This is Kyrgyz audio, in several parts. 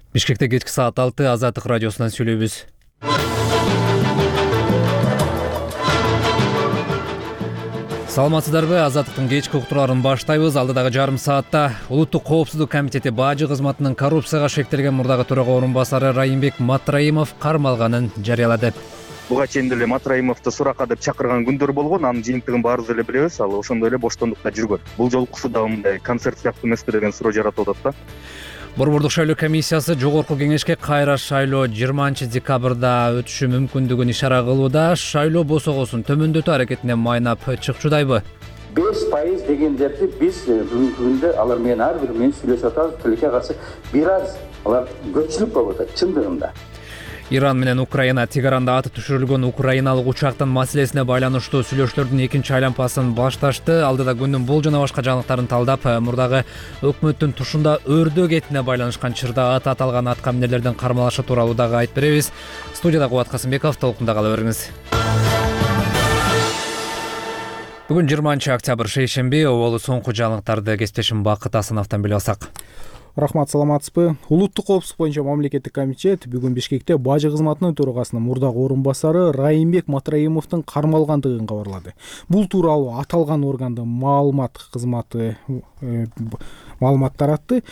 Бишкекте кечки саат 6 Азаттык радиосунан сүйлөйбүз. Саламатсыздарбы? Азаттыктын кечки уктурларын баштайбыз. Алдыдагы жарым саатта Улуттук коопсуздук комитети бажы кызматынын коррупцияга шектелген мурдагы төрага орун басары Райымбек Матраимов кармалганын жарыялады. Буга чейин деле Матраимовду суракка деп чакырган күндөр болгон, анын жыйынтыгын баарыбыз эле билебиз. Ал ошондой эле боштондукта жүргөн. Бул жолкусу да мындай концерт сыяктуу эмеспи деген суроо жаратып атат да. Борбордук шайлоо комиссиясы жогорку кеңешке кайра шайлоо 20 декабрда өтүшү мүмкүндүгүн ишара кылууда. Шайлоо босогосун төмөндөтүү аракетине майнап чыкчудайбы? 5% дегендерди биз бүгүнкү күндө алар менен ар бир менен сүйлөшүп атабыз. Тилекке каршы бир аз алар көпчүлүк болуп атат чындыгында. Иран менен Украина Тегеранда аты түшүрүлгөн украиналык учактын маселесине байланыштуу сүйлөшүүлөрдүн экинчи айланпасын башташты. Алдыда күндүн бул жана башка жаңылыктарын талдап, мурдагы өкмөттүн тушунда өрдөө кетине байланышкан чырда аты аталган аткаминерлердин кармалышы тууралуу дагы айтып беребиз. Студияда Кубат Касымбеков, толкунда кала бериңиз. Бүгүн 20 октябрь шейшемби, оболу соңку жаңылыктарды кесиптешим Бакыт Асановдон билип алсак. Рахмат, саламатсызбы? Улуттук коопсуздук боюнча мамлекеттик комитет бүгүн Бишкекте бажы кызматынын төрагасынын мурдагы орун басары Райымбек Матраимовдун кармалгандыгын кабарлады. Бул тууралуу аталган органдын маалымат кызматы маалымат таратты.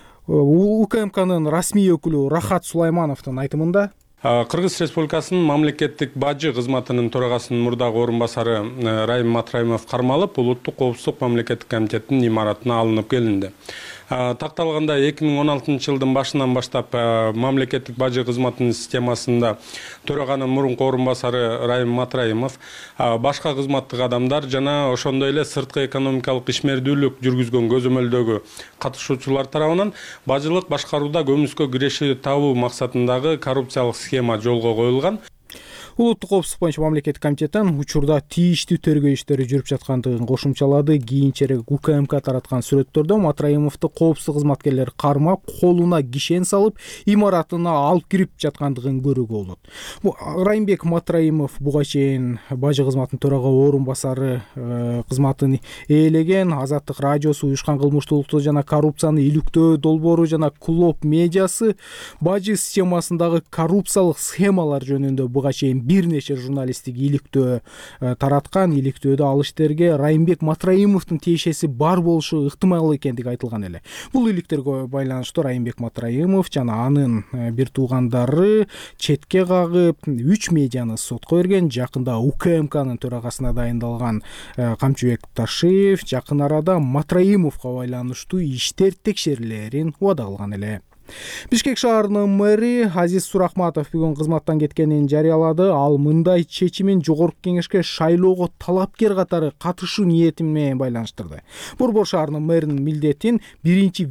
УКМКнын расмий өкүлү Рахат Сулаймановдун айтымында Кыргыз Республикасынын мамлекеттик бажы кызматынын төрагасынын мурдагы орун басары Райым Матраимов кармалып, Улуттук коопсуздук мамлекеттик комитеттин имаратына алынып келинди. Такталганда 2016 жылдын башынан баштап мамлекеттик бажы кызматынын системасында төраганын мурунку орун басары Райым Матраимов, башка кызматтык адамдар жана ошондой эле сырткы экономикалык ишмердүүлүк жүргүзгөн көзөмөлдөгү катышуучулар тарабынан бажылык башкарууда көмүскө киреши табуу максатындагы коррупциялык схема жолго коюлган. Улуттук коопсуздук боюнча мамлекеттик комитеттен учурда тийиштүү тергөө иштери жүрүп жаткандыгын кошумчалады. Кийинчерээк УКМК тараткан сүрөттөрдө Матраимовду коопсуздук кызматкерлер кармап, колуна кишен салып, имаратына алып кирип жаткандыгын көрүүгө болот. Райымбек Матраимов буга чейин бажы кызматынын төрага орун басары кызматын ээлеген. Азаттык радиосу, уюшкан кылмыштуулукту жана коррупцияны иликтөө долбоору жана Клоп медиасы бажы системасындагы коррупциялык схемалар жөнүндө буга чейин бир нече журналисттик иликтөө тараткан. Иликтөөдө ал иштерге Райымбек Матраимовдун тиешеси бар болушу ыктымал экендиги айтылган эле. Бул иликтерге байланыштуу Райымбек Матраимов жана анын бир туугандары четке кагып 3 медианы сотко берген. Жакында УКМКнын төрагасына дайындалган Камчыбек Ташиев жакын арада Матраимовго байланыштуу иштер текшерилерин убада кылган эле. Бишкек шаарынын мэри Азиз Сурахматов бүгүн кызматтан кеткенин жарыялады. Ал мындай чечимин жогорку кеңешке шайлоого талапкер катары катышуу ниети менен байланыштырды. Борбор шаарынын мэринин милдетин биринчи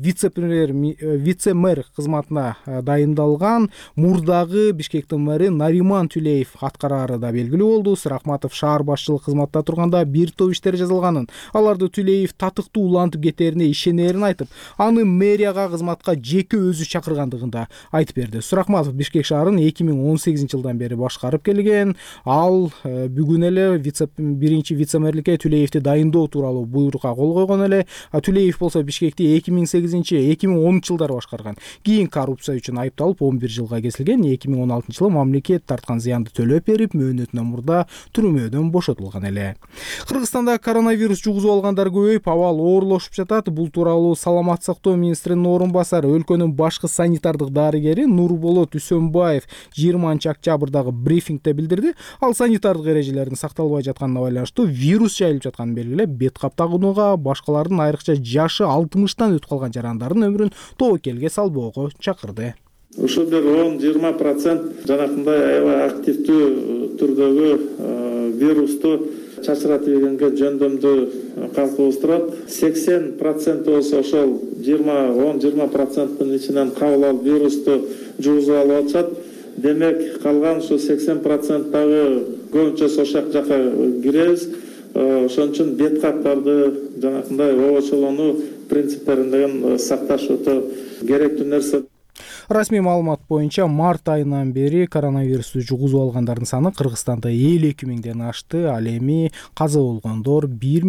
вице-мэр кызматына дайындалган мурдагы Бишкектин мэри Нариман Түлеев аткарары да белгилүү болду. Сурахматов шаар башчылык кызматта турганда бир топ иштер жазылганын, аларды Түлеев татыктуу улантып кетерине ишенерин айтып, аны мэрияга кызматка жеке өзү чакыргандыгында айтып берди. Сурахматов Бишкек шаарын 2018 жылдан бери башкарып келген. Ал бүгүн эле биринчи вице-мэрликке Түлеевди дайындоо тууралуу буйрукка кол койгон эле. Түлеев болсо Бишкекти 2008-2010 жылдары башкарган. Кийин коррупция үчүн айыпталып 11 жылга кесилген. 2016 жылы мамлекет тарткан зыянды төлөп берип, мөөнөтүнөн мурда түрмөдөн бошотулган эле. Кыргызстанда коронавирус жугузуп алгандар көбөйүп, абал оорлошуп жатат. Бул тууралуу Саламаттык сактоо министринин орун басары, өлкөнүн башкы санитардык дарыгери Нурболот Үсөнбаев 20 октябрдагы брифингде билдирди. Ал санитардык эрежелердин сакталбай жатканына байланыштуу вирус жайылып жатканын белгилеп, бет кап тагынууга, башкалардын айрыкча жашы 60тан өтүп калган жарандардын өмүрүн тобокелге салбоого чакырды. Ушул бир 10-20% жанакындай аябай активдүү түрдөгү вирусту чачыратып ийгенге жөндөмдүү калкыбыз турат. 80% болсо ошол 10-20%-тын ичинен кабыл алып вирусту жугузуп алып атышат. Демек, калган ушу 80% дагы көбүнчөсү ошол жака киребиз. Ошон үчүн бет каптарды жанакындай обочолонуу принциптерин сакташ өтө керектүү нерсе. Расмий маалымат боюнча март айынан бери коронавирусту жугузуп алгандардын саны Кыргызстанда 52 миңден ашты. Ал эми каза болгондор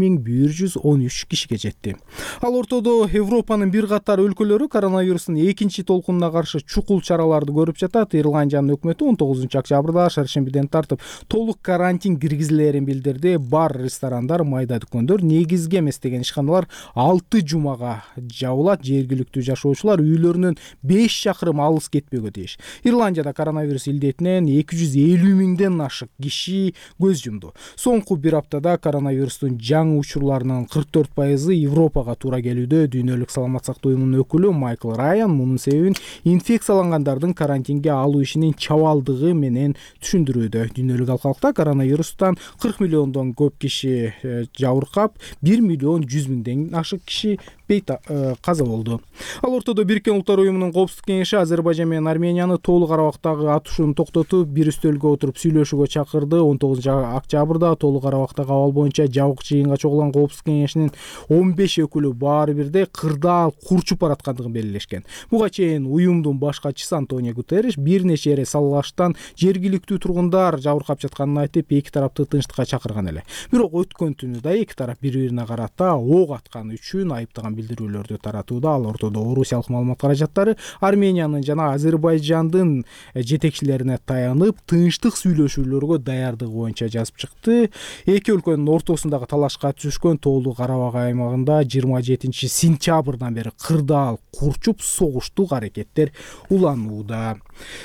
1113 кишиге жетти. Ал ортодо Европанын бир катар өлкөлөрү коронавирустун экинчи толкунуна каршы чукул чараларды көрүп жатат. Ирландиянын өкмөтү 19 октябрда шаршембиден тартып толук карантин киргизилерин билдирди. Бар, ресторандар, майда дүкөндөр, негизги эмес деген ишканалар 6 жумага жабылат. Жергиликтүү жашоочулар үйлөрүнөн 5 чакырым алыс кетпөгө тийиш. Ирландияда коронавирус илдетинен 250 миңден ашык киши көз жумду. Соңку бир аптада коронавирустун жаңы учурларынын 44% Европага туура келүүдө. Дүйнөлүк саламат сактоо уюмунун өкүлү Майкл Райан мунун себебин инфекциялангандардын карантинге алуу ишинин чабалдыгы менен түшүндүрүүдө. Дүйнөлүк алкалыкта коронавирустан 40 миллиондон көп киши жабыркап, 1 миллион 100 миңден ашык киши каза болду. Ал ортодо Бириккен Улуттар уюмунун коопсуздук кеңеши Азербайжан менен Арменияны толук Карабактагы атышууну токтотуп, бир үстөлгө отуруп сүйлөшүүгө чакырды. 19 октябрда толук Карабактагы абал боюнча жабык жыйынга чогулган коопсуздук кеңешинин 15 өкүлү баары бирдей кырдаал курчуп бараткандыгын белгилешкен. Буга чейин уюмдун баш катчысы Антонио Гутерриш бир нече эре салгылаштан жергиликтүү тургундар жабыркап жатканын айтып, эки тарапты тынчтыкка чакырган эле. Бирок өткөн түнү да эки тарап бири-бирине карата ок атканы үчүн айыптаган билдирүүлөрдү таратууда. Ал ортодо орусиялык маалымат каражаттары Армениянын жана Азербайжандын жетекчилерине таянып, тынчтык сүйлөшүүлөргө даярдыгы боюнча жазып чыкты. Эки өлкөнүн ортосундагы талашка түшкөн Тоолук Карабак аймагында 27 сентябрдан бери кырдаал курчуп согуштук аракеттер уланууда.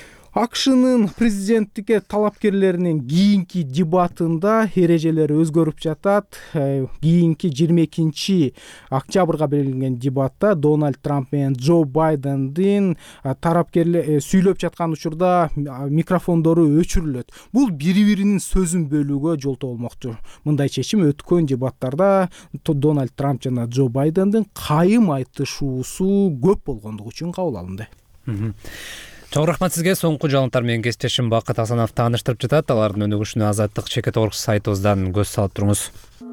АКШнын президенттикке талапкерлеринин кийинки дебатында эрежелери өзгөрүп жатат. Кийинки 22 октябрга белгиленген дебатта Дональд Трамп менен Джо Байдендин тарапкерлер сүйлөп жаткан учурда микрофондору өчүрүлөт. Бул бири-биринин сөзүн бөлүүгө жолтоо болмокчу. Мындай чечим өткөн дебаттарда Дональд Трамп жана Джо Байдендин кайым айтышуусу көп болгондугу үчүн кабыл алынды. Чоң рахмат сизге. Соңку жаңылыктар менен кесиптешим Бакыт Асанов тааныштырып жатат. Алардын өнүгүшүнө Азаттык Чекет.орг сайтыбыздан көз салып туруңуз.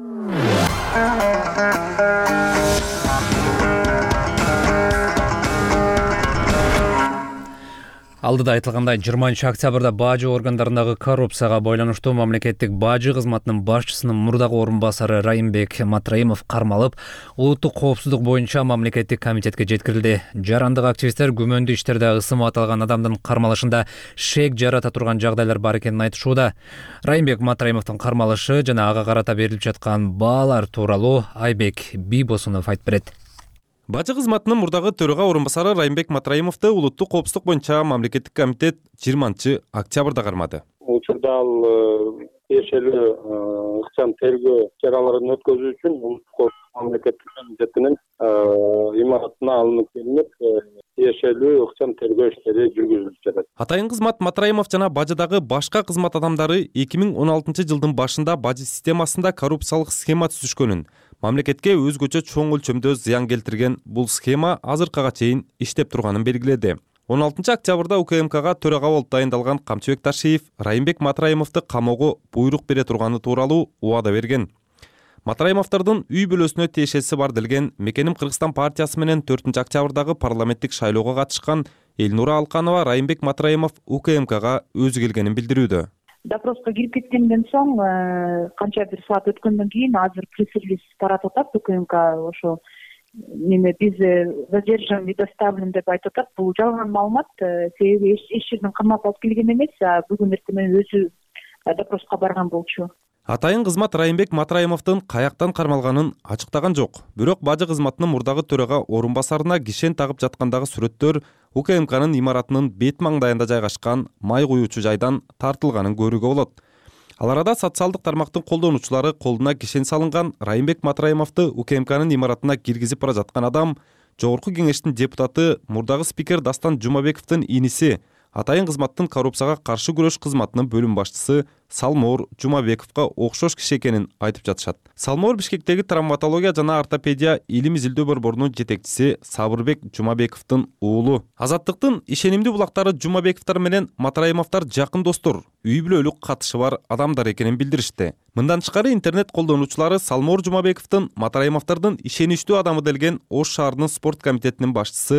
Алдыда айтылгандай 20 октябрда бажы органдарындагы коррупцияга байланыштуу мамлекеттик бажы кызматынын башчысынын мурдагы орун басары Райымбек Матраимов кармалып, улуттук коопсуздук боюнча мамлекеттик комитетке жеткирилди. Жарандык активисттер күмөндүү иштерде ысымы аталган адамдын кармалышында шек жарата турган жагдайлар бар экенин айтышууда. Райымбек Матраимовдун кармалышы жана ага карата берилип жаткан баалар тууралуу Айбек Бийбосунов айтып берет. Бажы кызматынын мурдагы төрага орун басары Райымбек Матраимовду улуттук коопсуздук боюнча мамлекеттик комитет 20 октябрда кармады. Учурда ал тиешелүү ыкчам тергөө чараларын өткөзүү үчүн улуттук мамлекеттик комитетинин имаратына алынып келинип, тиешелүү ыкчам тергөө иштери жүргүзүлүп жатат. Атайын кызмат Матраимов жана бажыдагы башка кызмат адамдары 2016 жылдын башында бажы системасында коррупциялык схема түзүшкөнүн, мамлекетке өзгөчө чоң өлчөмдө зыян келтирген бул схема азыркыга чейин иштеп турганын белгиледи. 16 октябрда УКМКга төрага болуп дайындалган Камчыбек Ташиев Райымбек Матраимовду камоого буйрук бере турганы тууралуу убада берген. Матраимовдордун үй бүлөсүнө тиешеси бар делген Мекеним Кыргызстан партиясы менен 4 октябрдагы парламенттик шайлоого катышкан Элнура Алканова Райымбек Матраимов УКМКга өзү келгенин билдирүүдө. Допроско кирип кеткенден соң канча бир саат өткөндөн кийин азыр пресс-релиз таратып атат УКМК ошо биз задержан и доставлен деп айтып атат. Бул жалган маалымат, себеби эч жерден камап алып келген эмес, бүгүн эртең өзү допроско барган болчу. Атайын кызмат Райымбек Матраимовдун каяктан кармалганын ачыктаган жок. Бирок бажы кызматынын мурдагы төрага орун басарына кишен тагып жаткандагы сүрөттөр УКМКнын имаратынын бет маңдайында жайгашкан май куюучу жайдан тартылганын көрүүгө болот. Ал арада социалдык тармактын колдонуучулары колуна кишен салынган Райымбек Матраимовду УКМКнын имаратына киргизип бара жаткан адам Жогорку кеңештин депутаты, мурдагы спикер Дастан Жумабековдун иниси, атайын кызматтын коррупцияга каршы күрөш кызматынын бөлүм башчысы Салмоор Жумабековго окшош киши экенин айтып жатышат. Салмоор Бишкектеги травматология жана ортопедия илим изилдөө борборунун жетекчиси Сабырбек Жумабековдун уулу. Азаттыктын ишенимдүү булактары Жумабековдор менен Матраимовдор жакын достор, үй бүлөлүк катышы бар адамдар экенин билдиришти. Мындан тышкары интернет колдонуучулары Салмоор Жумабековдун Матраимовдордун ишеничтүү адамы делген Ош шаарынын спорт комитетинин башчысы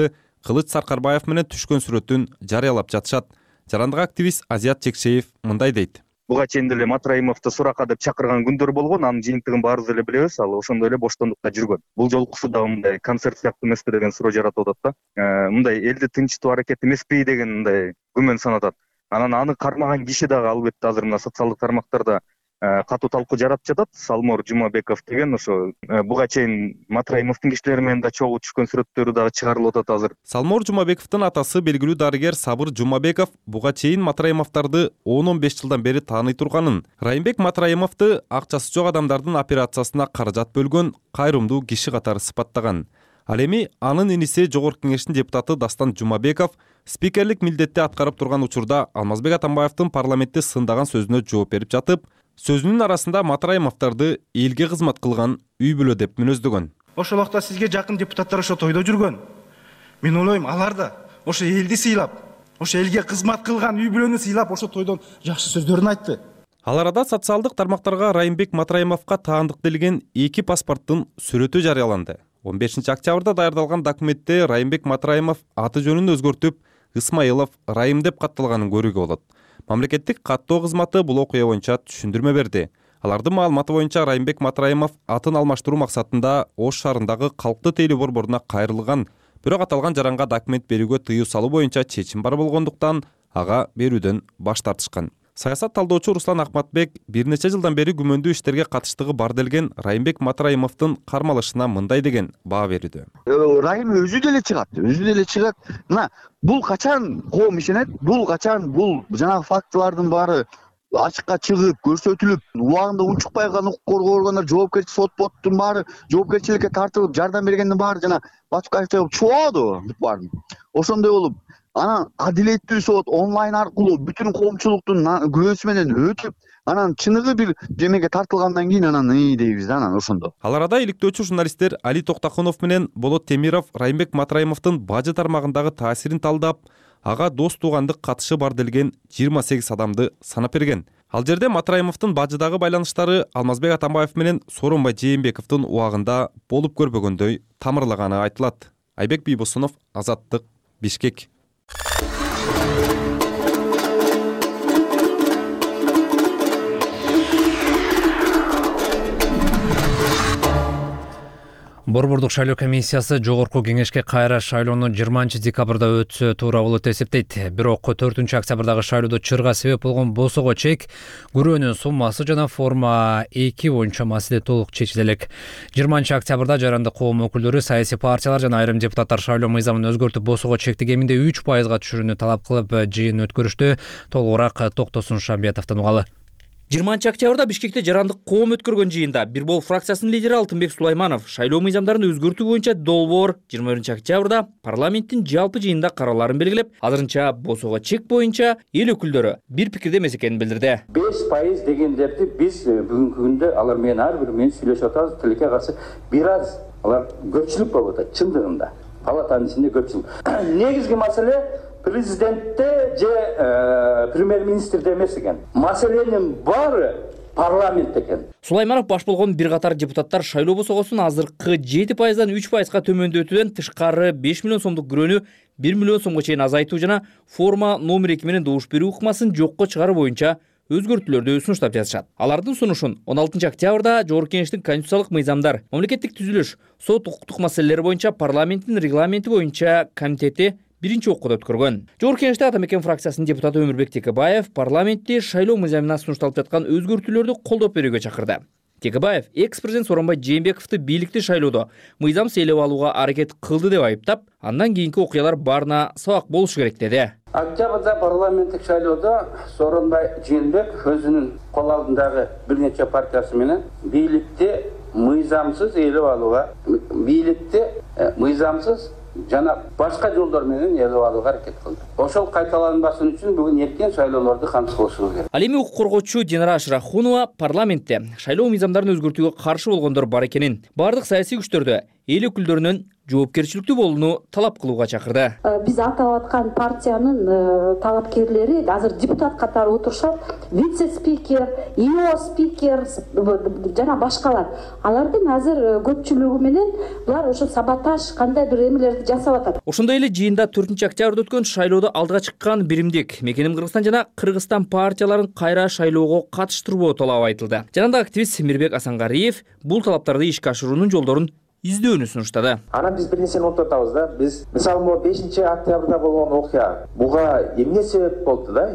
Кылыч Саркарбаев менен түшкөн сүрөтүн жарыялап жатышат. Жарандык активист Азият Чекшеев мындай дейт. Буга чейин деле Матраимовду суракка деп чакырган күндөр болгон, анын жыйынтыгын баарыбыз эле билебиз. Ал ошондой эле боштондукта жүргөн. Бул жолкусу да мындай концерт сыяктуу эмеспи деген суроо жаратып атат да. Мындай элди тынчтуу аракет эмеспи деген мындай күмөн санатат. Анан аны кармаган киши дагы албетте азыр мына социалдык тармактарда катуу талкуу жаратып жатат. Салмор Жумабеков деген ошо буга чейин Матраимовдун кишилери менен да чогуу түшкөн сүрөттөрү дагы чыгарылып атат азыр. Салмор Жумабековдун атасы белгилүү дарыгер Сабыр Жумабеков буга чейин Матраимовдорду 10-15 жылдан бери тааный турганын, Райымбек Матраимовду акчасы жок адамдардын операциясына каражат бөлгөн кайрымдуу киши катары сыпаттаган. Ал эми анын иниси Жогорку Кеңештин депутаты Дастан Жумабеков спикерлик милдетти аткарып турган учурда Алмазбек Атамбаевдин парламентте сындаган сөзүнө жооп берип жатып, сөзүнүн арасында Матраимовдорду элге кызмат кылган үй бүлө деп мүнөздөгөн. Ошол убакта сизге жакын депутаттар ошо тойдо жүргөн. Мен ойлойм, алар да ошо элди сыйлап, ошо элге кызмат кылган үй бүлөнү сыйлап, ошо тойдон жакшы сөздөрүн айтты. Ал арада социалдык тармактарга Райымбек Матраимовго таандык делген 2 паспорттун сүрөтү жарыяланды. 15 октябрда даярдалган документте Райымбек Матраимов аты жөнүн өзгөртүп Исмаилов Райым деп катталганын көрүүгө болот. Мамлекеттик каттоо кызматы бул окуя боюнча түшүндүрмө берди. Алардын маалыматы боюнча Райымбек Матраимов атын алмаштыруу максатында Ош шаарындагы калктуу тейлөө борборуна кайрылган, бирок аталган жаранга документ берүүгө тыюу салуу боюнча чечим бар болгондуктан ага берүүдөн баш тартышкан. Саясат талдоочу Руслан Акматбек бир нече жылдан бери күмөндүү иштерге катыштыгы бар делген Райымбек Матраимовдун кармалышына мындай деген баа берүүдө. Райым өзү деле чыгат. Мына бул качан коом ишенет? Бул качан бул жанагы фактылардын баары ачыкка чыгып, көрсөтүлүп, убагында унчукпай калган укук коргоо органдары жоопкерчилик соттун баары жоопкерчиликке тартылып, жардам бергендин баары жана Батукаевдей болуп чугабады бүт баарын. Ошондой болуп, анан адилеттүү сот онлайн аркылуу бүтүн коомчулуктун күбөсү менен өтүп, анан чыныгы бир жемеге тартылгандан кийин анан дейбиз да, анан ошондо. Ал арада иликтөөчү журналисттер Али Токтакунов менен Болот Темиров Райымбек Матраимовдун бажы тармагындагы таасирин талдап, ага дос туугандык катышы бар делген 28 адамды санап берген. Ал жерде Матраимовдун бажыдагы байланыштары Алмазбек Атамбаев менен Сооронбай Жээнбековдун убагында болуп көрбөгөндөй тамырлаганы айтылат. Айбек Бийбосунов, Азаттык, Бишкек. Борбордук шайлоо комиссиясы Жогорку Кеңешке кайра шайлоону 20 декабрда өтсө туура болот деп эсептейт. Бирок 4 октябрдагы шайлоодо чырга себеп болгон босого чек, күрөөнүн суммасы жана форма 2 боюнча маселе толук чечиле элек. 20 октябрда жарандык коом өкүлдөрү, саясий партиялар жана айрым депутаттар шайлоо мыйзамын өзгөртүп босого чекти кеминде 3%га түшүрүүнү талап кылып жыйын өткөрүштү. Толугураак Токтосун Шамбетовдон угалы. 20 октябрда Бишкекте жарандык коом өткөргөн жыйында Бирбол фракциясынын лидери Алтынбек Сулайманов шайлоо мыйзамдарын өзгөртүү боюнча долбоор 21 октябрда парламенттин жалпы жыйында караларын белгилеп, азырынча босого чек боюнча эл өкүлдөрү бир пикирде эмес экенин билдирди. 5% дегендерди биз бүгүнкү күндө алар менен ар бир менен сүйлөшүп атабыз, тилекке каршы бир аз алар көпчүлүк болуп атат чындыгында. Палатанын ичинде көпчүлүк. Негизги маселе президентте же премьер-министрде эмес экен. Маселенин баары парламент экен. Сулайманов баш болгон бир катар депутаттар шайлоо босогосун азыркы 7%дан 3%га төмөндөтүүдөн тышкары 5 миллион сомдук күрөөнү 1 миллион сомго чейин азайтуу жана форма номер 2 менен добуш берүү ыкмасын жокко чыгаруу боюнча өзгөртүүлөрдү сунуштап жатышат. Алардын сунушун 16 октябрда Жогорку Кеңештин конституциялык мыйзамдар, мамлекеттик түзүлүш, сот укуктук маселелери боюнча парламенттин регламенти боюнча комитети биринчи окууда өткөргөн. Жогорку Кеңеште Атамекен фракциясынын депутаты Өмүрбек Текебаев парламентте шайлоо мыйзамына сунушталып жаткан өзгөртүүлөрдү колдоп берүүгө чакырды. Текебаев экс-президент Сооронбай Жээнбековду бийликти шайлоодо мыйзамсыз ээлеп алууга аракет кылды деп айыптап, андан кийинки окуялар баарына сабак болушу керек деди. Октябрда парламенттик шайлоодо Сооронбай Жээнбеков өзүнүн кол алдындагы бир нече партиясы менен бийликти мыйзамсыз ээлеп алууга, бийликти мыйзамсыз жана башка жолдор менен ээлеп алууга аракет кылды. Ошол кайталанбасын үчүн бүгүн эртең шайлоолорду камсыз кылышыбыз керек. Ал эми укук коргоочу Динара Ашрахунова парламентте шайлоо мыйзамдарын өзгөртүүгө каршы болгондор бар экенин, бардык саясий күчтөрдү эл өкүлдөрүнүн жоопкерчиликтүү болууну талап кылууга чакырды. Биз атап аткан партиянын талапкерлери азыр депутат катары отурушат. Вице-спикер, ИО спикер жана башкалар. Алардын азыр көпчүлүгү менен булар ошо саботаж кандай бир эмелерди жасап атат. Ошондой эле жыйында 4-октябрда өткөн шайлоодо алдыга чыккан биримдик Мекеним Кыргызстан жана Кыргызстан партияларын кайра шайлоого катыштырбоо талабы айтылды. Жанагындай активист Мирбек Асангариев бул талаптарды ишке ашыруунун жолдорун издөөнү сунуштады. Анан биз бир нерсени унутуп атабыз да. Биз мисалы могу 5-октябрда болгон окуя буга эмне себеп болду да?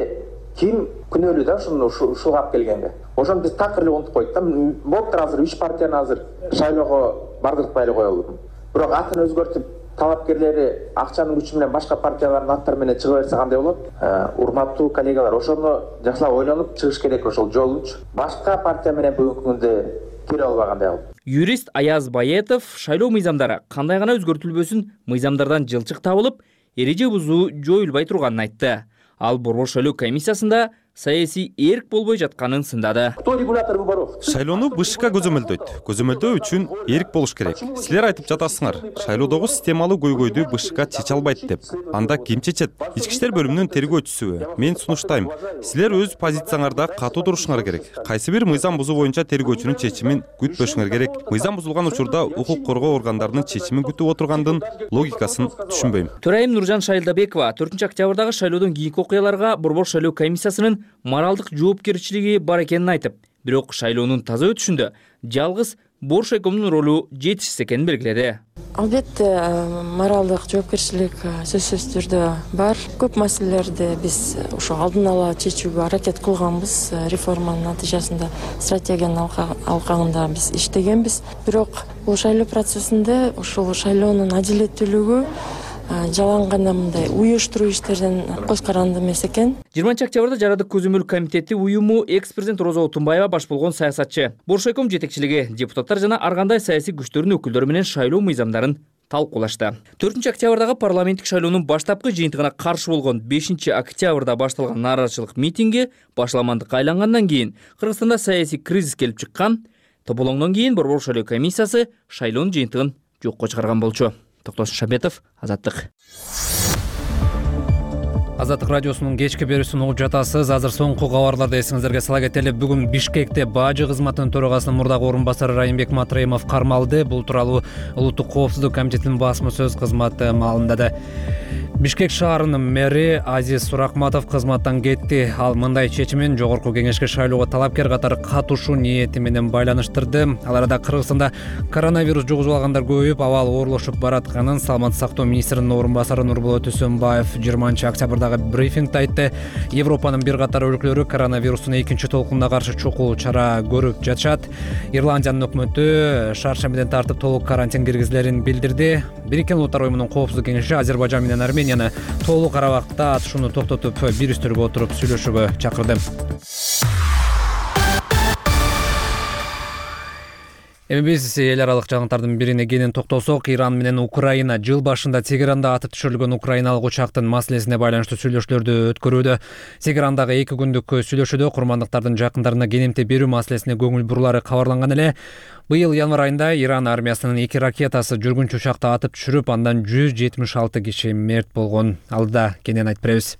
Ким күнөөлүү да ушуга алып келгенге? Ошону биз так эле унутуп койдук да. Болуптур азыр 3 партияны азыр шайлоого бардыртпай эле коелу. Бирок атын өзгөртүп талапкерлери акчанын күчү менен башка партиялардын аттары менен чыга берсе кандай болот? Урматтуу коллегалар, ошону жакшылап ойлонуп чыгыш керек ошол жолунчу. Башка партия менен бүгүнкү күндө кире албагандай болду. Юрист Аяз Баетов шайлоо мыйзамдары кандай гана өзгөртүлбөсүн мыйзамдардан жылчык табылып, эреже бузуу жоюлбай турганын айтты. Ал Борбор шайлоо комиссиясында саясий эрк болбой жатканын сындады. Кто регулятор выборов? Шайлоону БШК көзөмөлдөйт. Көзөмөлдөө үчүн эрк болуш керек. Силер айтып жатасыңар, шайлоодогу системалуу көйгөйдү БШК чече албайт деп. Анда ким чечет? Ички иштер бөлүмүнүн тергөөчүсүбү? Мен сунуштайм. Силер өз позицияңарда катуу турушуңар керек. Кайсы бир мыйзам бузуу боюнча тергөөчүнүн чечимин күтпөшүңөр керек. Мыйзам бузулган учурда укук коргоо органдарынын чечимин күтүп отургандын логикасын түшүнбөйм. Төрайым Нуржан Шайлдабекова 4-октябрдагы шайлоодон кийинки окуяларга Борбор шайлоо комиссиясынын моралдык жоопкерчилиги бар экенин айтып, бирок шайлоонун таза өтүшүндө жалгыз Боршайкомдун ролу жетишсиз экенин белгиледи. Албетте, моралдык жоопкерчилик сөзсүз түрдө бар. Көп маселелерди биз ошо алдын ала чечүүгө аракет кылганбыз. Реформанын натыйжасында стратегиянын алкагында биз иштегенбиз. Бирок бул шайлоо процессинде ошол шайлоонун адилеттүүлүгү жалаң гана мындай уюштуруу иштерден кош каранды эмес экен. 20-октябрда Жарандык көзөмөл комитети уюму экс-президент Роза Отунбаева баш болгон саясатчы, Боршайком жетекчилиги, депутаттар жана ар кандай саясий күчтөрдүн өкүлдөрү менен шайлоо мыйзамдарын талкуулашты. 4-октябрдагы парламенттик шайлоонун баштапкы жыйынтыгына каршы болгон 5-октябрда башталган нааразычылык митинги башламандыкка айлангандан кийин Кыргызстанда саясий кризис келип чыккан. Тополоңдон кийин Борбор шайлоо комиссиясы шайлоонун жыйынтыгын жокко чыгарган болчу. Токтосун Шабетов, Азаттык. Азаттык радиосунун кечки берүүсүн угуп жатасыз. Азыр соңку кабарларды эсиңиздерге сала кетели. Бүгүн Бишкекте Бажы кызматынын төрагасынын мурдагы орун басары Райымбек Матраимов кармалды. Бул тууралуу Улуттук коопсуздук комитетинин басма сөз кызматы маалымдады. Бишкек шаарынын мэри Азиз Суракматов кызматтан кетти. Ал мындай чечимин жогорку кеңешке шайлоого талапкер катары катышуу ниети менен байланыштырды. Ал арада Кыргызстанда коронавирус жугузуп алгандар көбөйүп, абал оорлошуп баратканын Саламаттык сактоо министринин орун басары Нурболот Үсөнбаев 20-октябрдагы брифингде айтты. Европанын бир катар өлкөлөрү коронавирустун экинчи толкунуна каршы чукул чара көрүп жатышат. Ирландиянын өкмөтү шаршембиден тартып толук карантин киргизилерин билдирди. Бириккен Улуттар уюмунун коопсуздук кеңеши Азербайжан менен Арменияны толук арабакта атышууну токтотуп бир үстөлгө отуруп сүйлөшүүгө чакырды. Эми биз эл аралык жаңылыктардын бирине кенен токтолсок, Иран менен Украина жыл башында Тегеранда атып түшүрүлгөн украиналык учактын маселесине байланыштуу сүйлөшүүлөрдү өткөрүүдө. Тегерандагы 2 күндүк сүйлөшүүдө курмандыктардын жакындарына кенемте берүү маселесине көңүл бурулары кабарланган эле. Быйыл январь айында Иран армиясынын 2 ракетасы жүргүнчү учакты атып түшүрүп, андан 176 киши мерт болгон. Алда кенен айтып беребиз.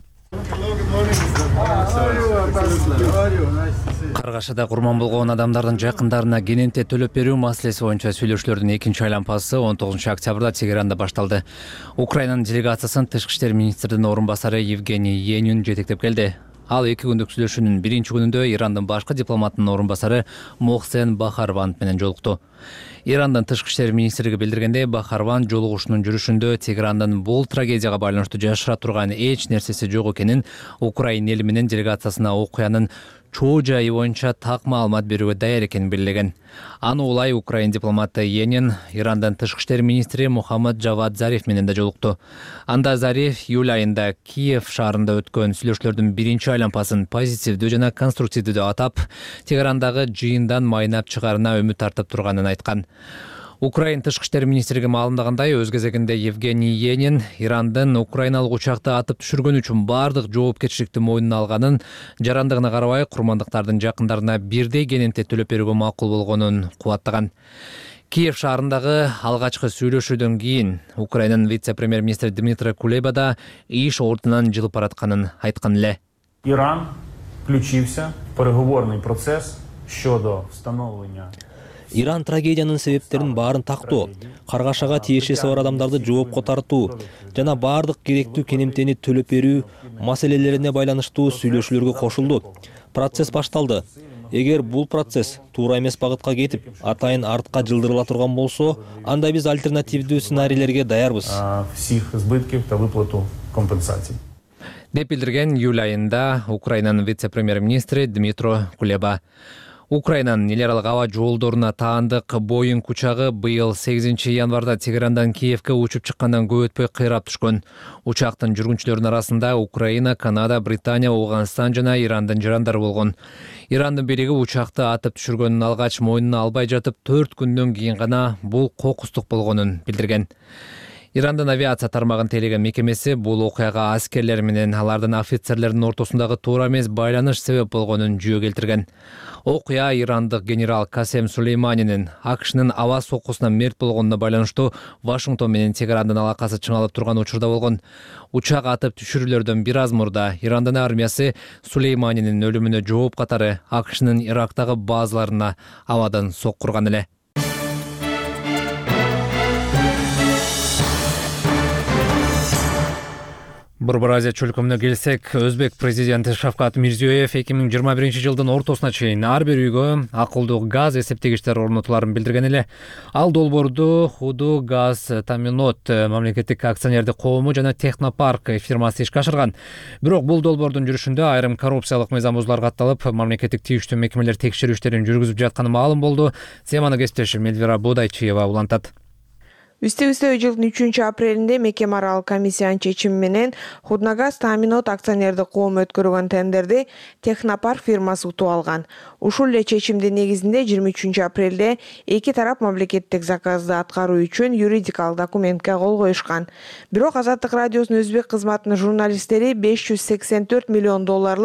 Каргашада курман болгон адамдардын жакындарына кенемте төлөп берүү маселеси боюнча сүйлөшүүлөрдүн экинчи айланпасы 19-октябрда Тегеранда башталды. Украинанын делегациясын тышкы иштер министринин орун басары Евгений Енин жетектеп келди. Ал 2 күндүк сүйлөшүүнүн биринчи күнүндө Ирандын башкы дипломатынын орун басары Мохсен Бахарванд менен жолукту. Ирандын тышкы иштер министрлиги билдиргендей, Бахарванд жолугушунун жүрүшүндө Тегерандын бул трагедияга байланыштуу жашыра турган эч нерсеси жок экенин, Украина эли менен делегациясына окуянын чоо жайы боюнча так маалымат берүүгө даяр экенин белгилеген. Аны улай Украин дипломаты Енин Ирандын тышкы иштер министри Мухаммад Джавад Зариф менен да жолукту. Анда Зариф июль айында Киев шаарында өткөн сүйлөшүүлөрдүн биринчи айланпасын позитивдүү жана конструктивдүү деп атап, Тегерандагы жыйындан майнап чыгарына үмүт артып турганын айткан. Украин тышкы иштер министрлиги маалымдагандай, өз кезегинде Евгений Енин Ирандын украиналык учакты атып түшүргөн үчүн бардык жоопкерчиликти мойнуна алганын, жарандыгына карабай курмандыктардын жакындарына бирдей кенемте төлөп берүүгө макул болгонун кубаттаган. Киев шаарындагы алгачкы сүйлөшүүдөн кийин Украинанын вице-премьер-министри Дмитро Кулеба да иш ордунан жылып баратканын айткан эле. Іран включився в переговорний процес щодо встановлення. Иран трагедиянын себептерин баарын тактоо, каргашага тиешеси бар адамдарды жоопко тартуу жана баардык керектүү кенемтени төлөп берүү маселелерине байланыштуу сүйлөшүүлөргө кошулду. Процесс башталды. Эгер бул процесс туура эмес багытка кетип, атайын артка жылдырыла турган болсо, анда биз альтернативдүү сценарийлерге даярбыз. Всіх збитків та виплату компенсацій. Деп билдирген июль айында Украинанын вице-премьер-министри Дмитро Кулеба. Украинанын эл аралык аба жолдоруна таандык Боинг учагы быйыл 8 январда Тегерандан Киевке учуп чыккандан көп өтпөй кыйрап түшкөн. Учактын жүргүнчүлөрүнүн арасында Украина, Канада, Британия, Ауганстан жана Ирандын жарандары болгон. Ирандын бириги учакты атып түшүргөнүн алгач мойнуна албай жатып 4 күндөн кийин гана бул кокустук болгонун билдирген. Ирандын авиация тармагын тейлеген мекемеси бул окуяга аскерлер менен алардын офицерлердин ортосундагы туура эмес байланыш себеп болгонун жүйө келтирген. Окуя ирандык генерал Касем Сулейманинин АКШнын аба соккусуна мерт болгонуна байланыштуу Вашингтон менен Тегерандын алакасы чыңалып турган учурда болгон. Учак атып түшүрүүлөрдөн бир аз мурда Ирандын армиясы Сулейманинин өлүмүнө жооп катары АКШнын Ирактагы базаларына абадан соккурган эле. Борбор Азия чөлкөмүнө келсек, Өзбек президенти Шавкат Мирзиёев 2021-жылдын ортосуна чейин ар бир үйгө акылдуу газ эсептегичтер орнотуларын билдирген эле. Ал долбоорду Худу Газ Таминот мамлекеттик акционердик коому жана Технопарк фирмасы ишке ашырган. Бирок бул долбоордун жүрүшүндө айрым коррупциялык мыйзам бузуулар катталып, мамлекеттик тийиштүү мекемелер текшерүү иштерин жүргүзүп жатканы маалым болду. Теманы кесиптешим Эльвира Будайчиева улантат. Үстө жылдын 3-апрелинде мекеме аралык комиссиянын чечими менен Худнагаз Таминот акционердик коому өткөргөн тендерди Технопарк фирмасы утуп алган. Ушул эле чечимдин негизинде 23-апрелде эки тарап мамлекеттик заказды аткаруу үчүн юридикалык документке кол коюшкан. Бирок Азаттык радиосунун өзбек кызматынын журналисттери $584 миллион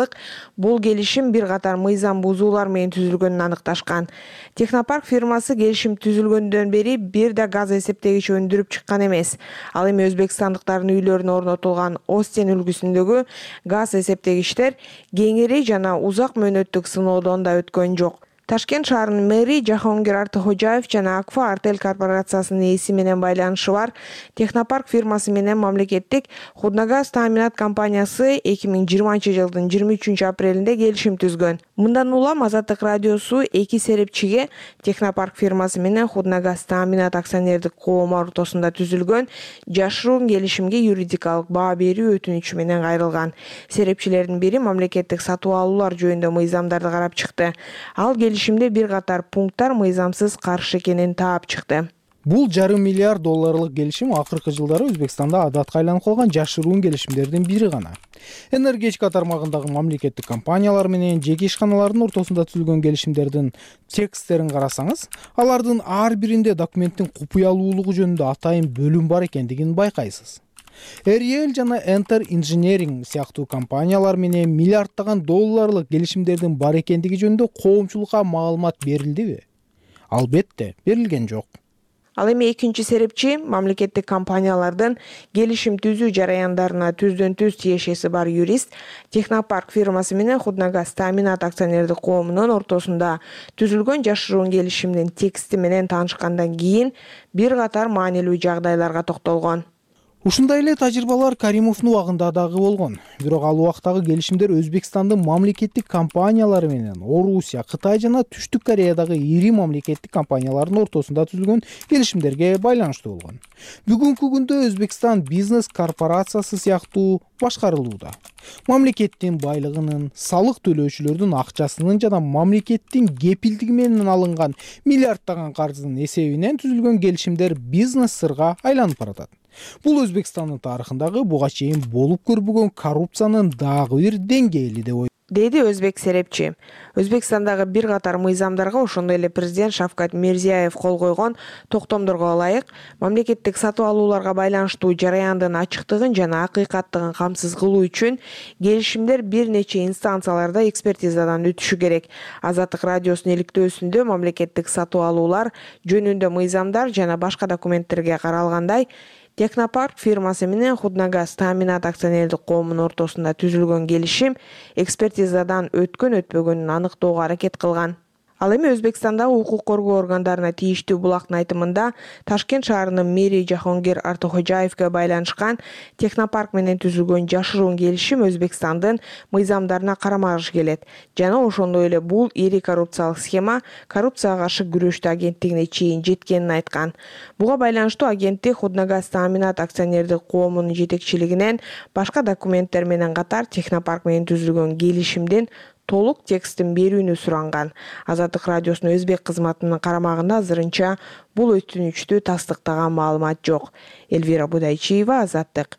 бул келишим бир катар мыйзам бузуулар менен түзүлгөнүн аныкташкан. Технопарк фирмасы келишим түзүлгөндөн бери бир да газ эсептегич өндүрүп чыккан эмес. Ал эми өзбекстандыктардын үйлөрүнө орнотулган Остен үлгүсүндөгү газ эсептегичтер кеңири жана узак мөөнөттүк сыноодон да өткөн жок. Ташкент шаарынын мэри Жахонгир Артыкожаев жана Акфа Артель корпорациясынын ээси менен байланышы бар Технопарк фирмасы менен мамлекеттик Худнагаз Тааминат компаниясы 2020-жылдын 23-апрелинде келишим түзгөн. Мындан улам Азаттык радиосу эки серепчиге Технопарк фирмасы менен Худнагаз Тааминат акционердик коому ортосунда түзүлгөн жашыруун келишимге юридикалык баа берүү өтүнүчү менен кайрылган. Серепчилердин бири мамлекеттик сатып алуулар жөнүндө мыйзамдарды карап чыкты. Ал келишимде бир катар пункттар мыйзамсыз каршы экенин таап чыкты. Бул $500 миллиард келишим акыркы жылдары Өзбекстанда адатка айланып калган жашыруун келишимдердин бири гана. Энергетика тармагындагы мамлекеттик компаниялар менен жеке ишканалардын ортосунда түзүлгөн келишимдердин тексттерин карасаңыз, алардын ар биринде документтин купуялуулугу жөнүндө атайын бөлүм бар экендигин байкайсыз. Ariel жана Enter Engineering сыяктуу компаниялар менен миллиарддаган долларлык келишимдердин бар экендиги жөнүндө коомчулукка маалымат берилдиби? Албетте, берилген жок. Ал эми экинчи серепчи мамлекеттик компаниялардын келишим түзүү жараяндарына түздөн-түз тиешеси бар юрист Технопарк фирмасы менен Худнагаз Тааминат акционердик коомунун ортосунда түзүлгөн жашыруун келишимдин тексти менен таанышкандан кийин бир катар маанилүү жагдайларга токтолгон. Ушундай эле тажрыйбалар Каримовдун убагында дагы болгон. Бирок ал убактагы келишимдер Өзбекстандын мамлекеттик компаниялары менен Орусия, Кытай жана Түштүк Кореядагы ири мамлекеттик компаниялардын ортосунда түзүлгөн келишимдерге байланыштуу болгон. Бүгүнкү күндө Өзбекстан бизнес корпорациясы сыяктуу башкарылууда. Мамлекеттин байлыгынын, салык төлөөчүлөрдүн акчасынын жана мамлекеттин кепилдиги менен алынган миллиарддаган карздын эсебинен түзүлгөн келишимдер бизнес сырга айланып баратат. Бул Өзбекстандын тарыхындагы буга чейин болуп көрбөгөн коррупциянын дагы бир деңгээли деп деди Өзбек Серепчи. Өзбекстандагы бир катар мыйзамдарга, ошондой эле президент Шавкат Мирзиёев кол койгон токтомдорго ылайык мамлекеттик сатып алууларга байланыштуу жараяндын ачыктыгын жана акыйкаттыгын камсыз кылуу үчүн келишимдер бир нече инстанцияларда экспертизадан өтүшү керек. Азаттык радиосунун иликтөөсүндө мамлекеттик сатып алуулар жөнүндө мыйзамдар жана башка документтерге каралгандай, Технопарк фирмасы менен Худнагаз Тааминат акционердик коомунун ортосунда түзүлгөн келишим экспертизадан өткөн-өтпөгөнүн аныктоого аракет кылган. Ал эми Өзбекстандагы укук коргоо органдарына тийиштүү булактын айтымында Ташкент шаарынын мэри Жахонгир Артохожаевге байланышкан Технопарк менен түзүлгөн жашыруун келишим Өзбекстандын мыйзамдарына карама-каршы келет жана ошондой эле бул ири коррупциялык схема коррупцияга каршы күрөштүү агенттигине чейин жеткенин айткан. Буга байланыштуу агенттик Худнагаз Тааминат акционердик коомунун жетекчилигинен башка документтер менен катар Технопарк менен түзүлгөн келишимдин толук текстин берүүнү суранган. Азаттык радиосунун өзбек кызматынын карамагында азырынча бул өтүнүчтү тастыктаган маалымат жок. Элвира Будайчиева, Азаттык.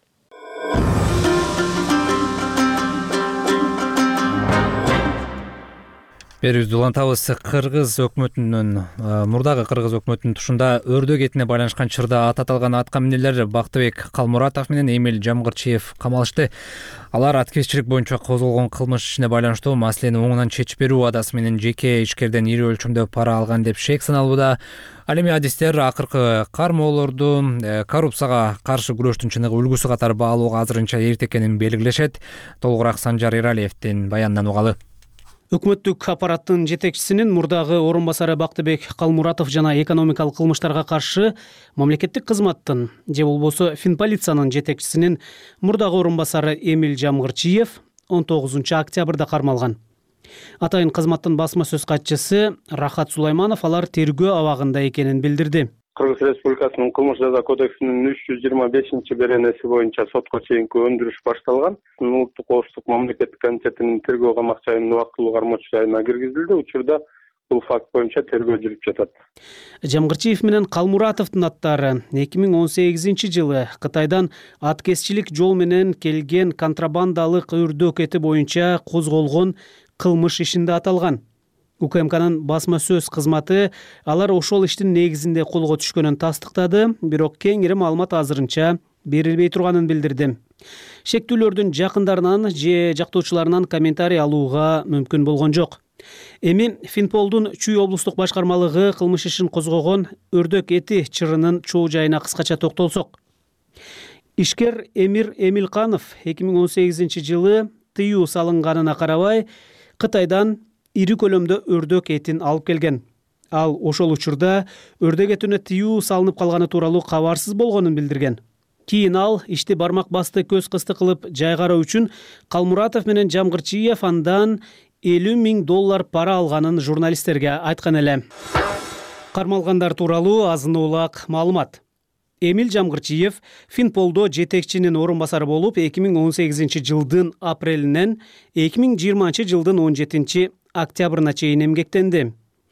Берүүбүздү улантабыз. Кыргыз өкмөтүнүн мурдагы кыргыз өкмөтүнүн тушунда өрдөөк этине байланышкан чырда ат аталган атка минерлер Бактыбек Калмуратов менен Эмиль Жамгырчиев камалышты. Алар аткезчилик боюнча козголгон кылмыш ишине байланыштуу маселени оңунан чечип берүү угадасы менен жеке ишкерден ири өлчөмдө пара алган деп шек саналууда. Ал эми адистер акыркы кармоолорду коррупцияга каршы күрөштүн чыныгы үлгүсү катары баалууга азырынча эрте экенин белгилешет. Толугураак Санжар Эралиевдин баянынан угалы. Өкмөттүк аппараттын жетекчисинин мурдагы орун басары Бактыбек Калмуратов жана экономикалык кылмыштарга каршы мамлекеттик кызматтын же болбосо Финполициянын жетекчисинин мурдагы орун басары Эмиль Жамгырчиев 19 октябрда кармалган. Атайын кызматтын басма сөз катчысы Рахат Сулайманов алар тергөө абагында экенин билдирди. Кыргыз Республикасынын кылмыш жаза кодексинин 325-беренеси боюнча сотко чейинки өндүрүш башталган. Улуттук коопсуздук мамлекеттик комитетинин тергөө камак жайынын убактылуу кармоочу жайына киргизилди. Учурда бул факт боюнча тергөө жүрүп жатат. Жамгырчиев менен Калмуратовдун аттары 2018-жылы Кытайдан аткезчилик жол менен келген контрабандалык өрдөөк эти боюнча козголгон кылмыш ишинде аталган. УКМКнын басма сөз кызматы алар ошол иштин негизинде колго түшкөнүн тастыктады, бирок кеңири маалымат азырынча берилбей турганын билдирди. Шектүүлөрдүн жакындарынан же жактоочуларынан комментарий алууга мүмкүн болгон жок. Эми Финполдун Чүй облустук башкармалыгы кылмыш ишин козгогон өрдөөк эти чырынын чоо жайына кыскача токтолсок. Ишкер Эмир Эмилканов 2018-жылы тыюу салынганына карабай Кытайдан ири көлөмдө өрдөөк этин алып келген. Ал ошол учурда өрдөөк этине тыюу салынып калганы тууралуу кабарсыз болгонун билдирген. Кийин ал ишти бармак басты көз кысты кылып жайгаруу үчүн Калмуратов менен Жамгырчиев андан $50,000 пара алганын журналисттерге айткан эле. Кармалгандар тууралуу азын-улак маалымат. Эмиль Жамгырчиев Финполдо жетекчинин орун басары болуп 2018-жылдын апрелинен 2020-жылдын 17 октябрына чейин эмгектенди.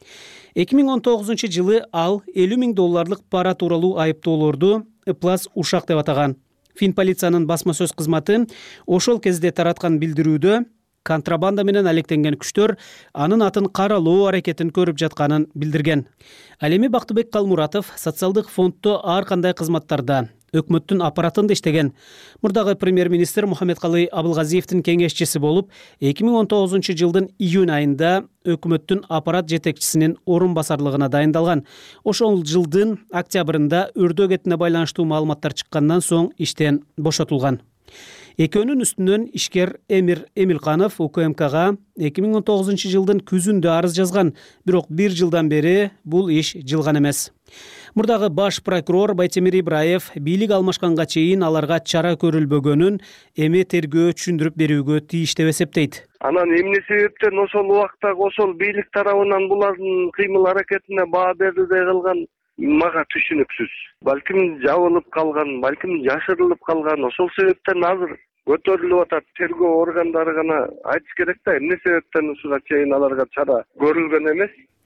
2019-жылы ал $50,000 пара тууралуу айыптоолорду ыплас ушак деп атаган. Финполициянын басма сөз кызматы ошол кезде тараткан билдирүүдө контрабанда менен алектенген күчтөр анын атын каралоо аракетин көрүп жатканын билдирген. Ал эми Бактыбек Калмуратов социалдык фонддо ар кандай кызматтарда өкмөттүн аппаратында иштеген. Мурдагы премьер-министр Мухаммедкалый Абылгазиевдин кеңешчиси болуп, 2019-жылдын июнь айында өкмөттүн аппарат жетекчисинин орун басарлыгына дайындалган. Ошол жылдын октябрында өрдөөк этине байланыштуу маалыматтар чыккандан соң иштен бошотулган. Экөөнүн үстүнөн ишкер Эмир Эмилканов УКМКга 2019-жылдын күзүндө арыз жазган, бирок 1 жылдан бери бул иш жылган эмес. Мурдагы баш прокурор Байтемир Ибраев бийлик алмашканга чейин аларга чара көрүлбөгөнүн эми тергөө түшүндүрүп берүүгө тийиш деп эсептейт. Анан эмне себептен ошол убактагы ошол бийлик тарабынан булардын кыймыл аракетине баа берилбей калган мага түшүнүксүз. Балким жабылып калган, балким жашырылып калган. Ошол себептен азыр көтөрүлүп атат. Тергөө органдары гана айтыш керек да, эмне себептен ушуга чейин аларга чара көрүлгөн эмес.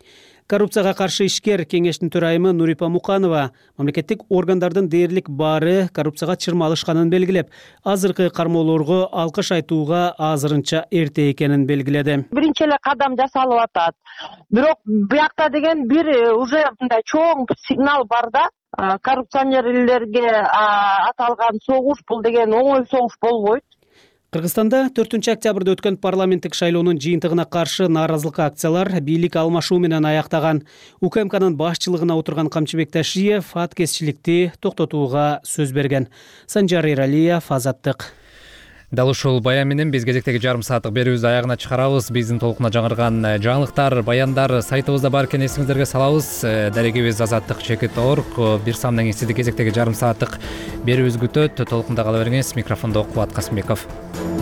коррупцияга каршы ишкер кеңештин төрайымы Нурипа Муканова мамлекеттик органдардын дээрлик баары коррупцияга чырмалышканын белгилеп, азыркы кармоолорго алкыш айтууга азырынча эрте экенин белгиледи. Биринчи эле кадам жасалып атат. Бирок биякта деген бир уже мындай чоң сигнал бар да. Коррупционерлерге аталган согуш бул деген оңой согуш болбойт. Кыргызстанда 4 октябрда өткөн парламенттик шайлоонун жыйынтыгына каршы нааразылык акциялар бийлик алмашуу менен аяктаган. УКМКнын башчылыгына отурган Камчыбек Ташиев аткезчиликти токтотууга сөз берген. Санжар Эралиев, Азаттык. Дал ушул баян менен биз кезектеги жарым сааттык берүүбүздү аягына чыгарабыз. Биздин толкуна жаңырган жаңылыктар, баяндар сайтыбызда бар экен, эсиңиздерге салабыз. Дарегибиз azattik.org. Бир самдан кийин сизди кезектеги жарым сааттык берүүбүз күтөт. Толкунда кала бериңиз. Микрофондо Кубат Касымбеков.